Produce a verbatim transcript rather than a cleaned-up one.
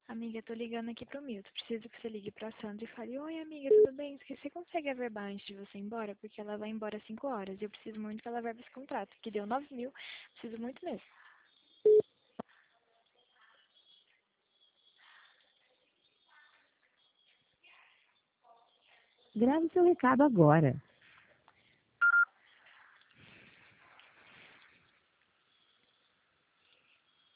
Amiga, tô ligando aqui pro Milton. Preciso que você ligue pra Sandra e fale: Oi, amiga, tudo bem? Você consegue averbar antes de você ir embora? Porque ela vai embora às cinco horas. E eu preciso muito que ela averbe esse contrato, que deu nove mil. Preciso muito mesmo. Grave seu recado agora.